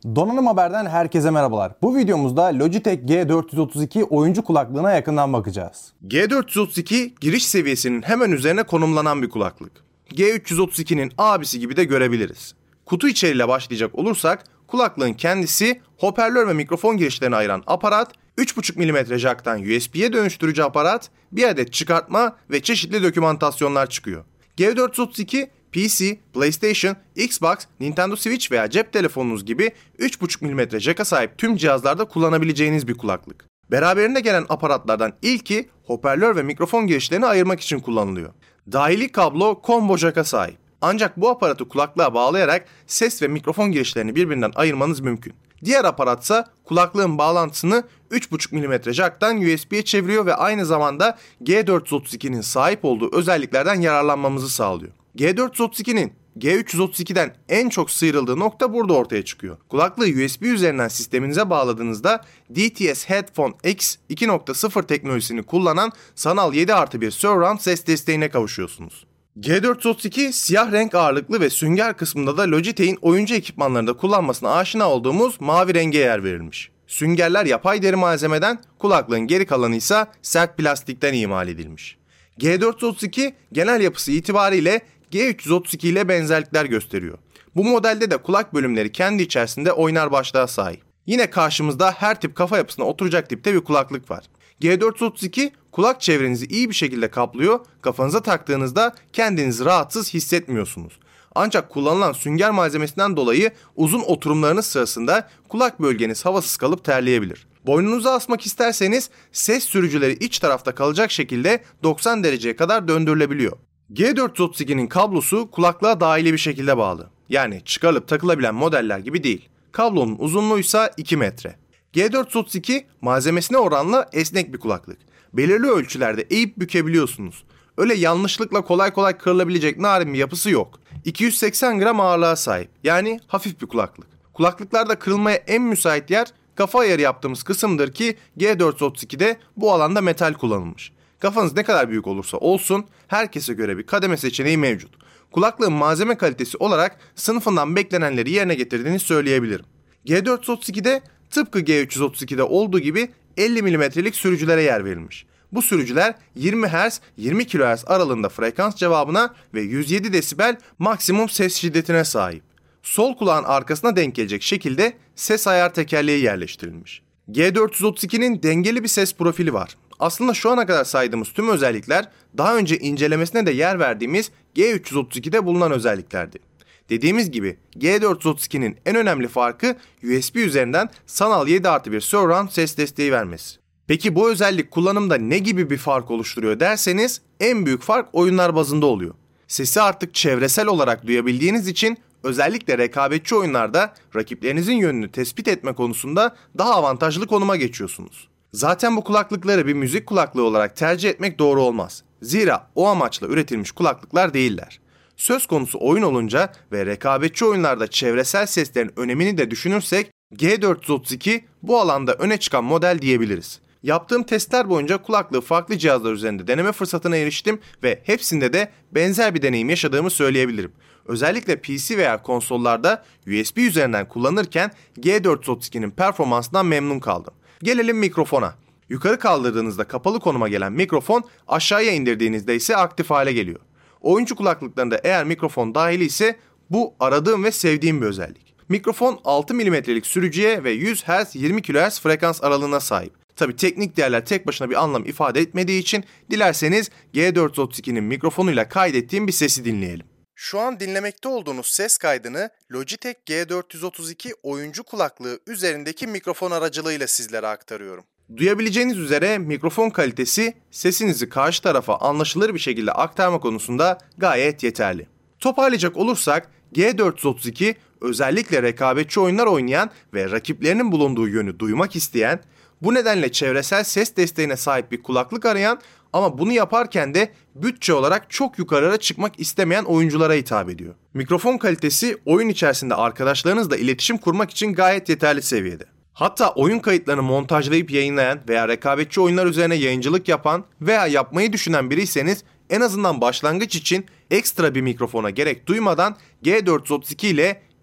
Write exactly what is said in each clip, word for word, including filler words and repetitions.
Donanım Haber'den herkese merhabalar. Bu videomuzda Logitech G dört yüz otuz iki oyuncu kulaklığına yakından bakacağız. G dört yüz otuz iki giriş seviyesinin hemen üzerine konumlanan bir kulaklık. G üç yüz otuz ikinin abisi gibi de görebiliriz. Kutu içeriğiyle başlayacak olursak kulaklığın kendisi, hoparlör ve mikrofon girişlerini ayıran aparat, üç buçuk milimetre jack'tan U S B'ye dönüştürücü aparat, bir adet çıkartma ve çeşitli dokümantasyonlar çıkıyor. G dört yüz otuz iki P C, PlayStation, Xbox, Nintendo Switch veya cep telefonunuz gibi üç buçuk milimetre jack'a sahip tüm cihazlarda kullanabileceğiniz bir kulaklık. Beraberinde gelen aparatlardan ilki hoparlör ve mikrofon girişlerini ayırmak için kullanılıyor. Dahili kablo combo jack'a sahip. Ancak bu aparatı kulaklığa bağlayarak ses ve mikrofon girişlerini birbirinden ayırmanız mümkün. Diğer aparatsa kulaklığın bağlantısını üç buçuk milimetre jack'tan U S B'ye çeviriyor ve aynı zamanda G dört yüz otuz ikinin sahip olduğu özelliklerden yararlanmamızı sağlıyor. G dört yüz otuz ikinin G üç yüz otuz ikiden en çok sıyrıldığı nokta burada ortaya çıkıyor. Kulaklığı U S B üzerinden sisteminize bağladığınızda D T S Headphone X iki nokta sıfır teknolojisini kullanan sanal yedi artı bir surround ses desteğine kavuşuyorsunuz. G dört yüz otuz iki siyah renk ağırlıklı ve sünger kısmında da Logitech'in oyuncu ekipmanlarında kullanmasına aşina olduğumuz mavi renge yer verilmiş. Süngerler yapay deri malzemeden, kulaklığın geri kalanı ise sert plastikten imal edilmiş. G dört yüz otuz iki genel yapısı itibariyle G üç yüz otuz iki ile benzerlikler gösteriyor. Bu modelde de kulak bölümleri kendi içerisinde oynar başlığa sahip. Yine karşımızda her tip kafa yapısına oturacak tipte bir kulaklık var. G dört yüz otuz iki kulak çevrenizi iyi bir şekilde kaplıyor, kafanıza taktığınızda kendinizi rahatsız hissetmiyorsunuz. Ancak kullanılan sünger malzemesinden dolayı uzun oturumlarınız sırasında kulak bölgeniz havasız kalıp terleyebilir. Boynunuza asmak isterseniz ses sürücüleri iç tarafta kalacak şekilde doksan dereceye kadar döndürülebiliyor. G dört yüz otuz ikinin kablosu kulaklığa dahili bir şekilde bağlı. Yani çıkarılıp takılabilen modeller gibi değil. Kablonun uzunluğu ise iki metre. G dört yüz otuz iki malzemesine oranla esnek bir kulaklık. Belirli ölçülerde eğip bükebiliyorsunuz. Öyle yanlışlıkla kolay kolay kırılabilecek narin bir yapısı yok. iki yüz seksen gram ağırlığa sahip, yani hafif bir kulaklık. Kulaklıklarda kırılmaya en müsait yer kafa ayarı yaptığımız kısımdır ki G dört yüz otuz ikide bu alanda metal kullanılmış. Kafanız ne kadar büyük olursa olsun herkese göre bir kademe seçeneği mevcut. Kulaklığın malzeme kalitesi olarak sınıfından beklenenleri yerine getirdiğini söyleyebilirim. G dört yüz otuz ikide tıpkı G üç yüz otuz ikide olduğu gibi elli milimetrelik sürücülere yer verilmiş. Bu sürücüler yirmi hertz yirmi kilohertz aralığında frekans cevabına ve yüz yedi desibel maksimum ses şiddetine sahip. Sol kulağın arkasına denk gelecek şekilde ses ayar tekerleği yerleştirilmiş. G dört yüz otuz ikinin dengeli bir ses profili var. Aslında şu ana kadar saydığımız tüm özellikler daha önce incelemesine de yer verdiğimiz G üç yüz otuz ikide bulunan özelliklerdi. Dediğimiz gibi G dört yüz otuz ikinin en önemli farkı U S B üzerinden sanal yedi artı bir surround ses desteği vermesi. Peki bu özellik kullanımda ne gibi bir fark oluşturuyor derseniz en büyük fark oyunlar bazında oluyor. Sesi artık çevresel olarak duyabildiğiniz için özellikle rekabetçi oyunlarda rakiplerinizin yönünü tespit etme konusunda daha avantajlı konuma geçiyorsunuz. Zaten bu kulaklıkları bir müzik kulaklığı olarak tercih etmek doğru olmaz. Zira o amaçla üretilmiş kulaklıklar değiller. Söz konusu oyun olunca ve rekabetçi oyunlarda çevresel seslerin önemini de düşünürsek G dört yüz otuz iki bu alanda öne çıkan model diyebiliriz. Yaptığım testler boyunca kulaklığı farklı cihazlar üzerinde deneme fırsatına eriştim ve hepsinde de benzer bir deneyim yaşadığımı söyleyebilirim. Özellikle P C veya konsollarda U S B üzerinden kullanırken G dört yüz otuz ikinin performansından memnun kaldım. Gelelim mikrofona. Yukarı kaldırdığınızda kapalı konuma gelen mikrofon aşağıya indirdiğinizde ise aktif hale geliyor. Oyuncu kulaklıklarında eğer mikrofon dahili ise bu aradığım ve sevdiğim bir özellik. Mikrofon altı milimetrelik sürücüye ve yüz hertz yirmi kilohertz frekans aralığına sahip. Tabi teknik değerler tek başına bir anlam ifade etmediği için dilerseniz G dört yüz otuz ikinin mikrofonuyla kaydettiğim bir sesi dinleyelim. Şu an dinlemekte olduğunuz ses kaydını Logitech G dört yüz otuz iki oyuncu kulaklığı üzerindeki mikrofon aracılığıyla sizlere aktarıyorum. Duyabileceğiniz üzere mikrofon kalitesi sesinizi karşı tarafa anlaşılır bir şekilde aktarma konusunda gayet yeterli. Toparlayacak olursak G dört yüz otuz iki özellikle rekabetçi oyunlar oynayan ve rakiplerinin bulunduğu yönü duymak isteyen, bu nedenle çevresel ses desteğine sahip bir kulaklık arayan ama bunu yaparken de bütçe olarak çok yukarılara çıkmak istemeyen oyunculara hitap ediyor. Mikrofon kalitesi oyun içerisinde arkadaşlarınızla iletişim kurmak için gayet yeterli seviyede. Hatta oyun kayıtlarını montajlayıp yayınlayan veya rekabetçi oyunlar üzerine yayıncılık yapan veya yapmayı düşünen biriyseniz en azından başlangıç için ekstra bir mikrofona gerek duymadan G dört yüz otuz iki ile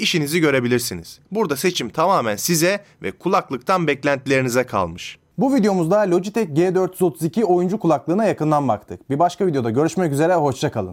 işinizi görebilirsiniz. Burada seçim tamamen size ve kulaklıktan beklentilerinize kalmış. Bu videomuzda Logitech G dört yüz otuz iki oyuncu kulaklığına yakından baktık. Bir başka videoda görüşmek üzere, hoşça kalın.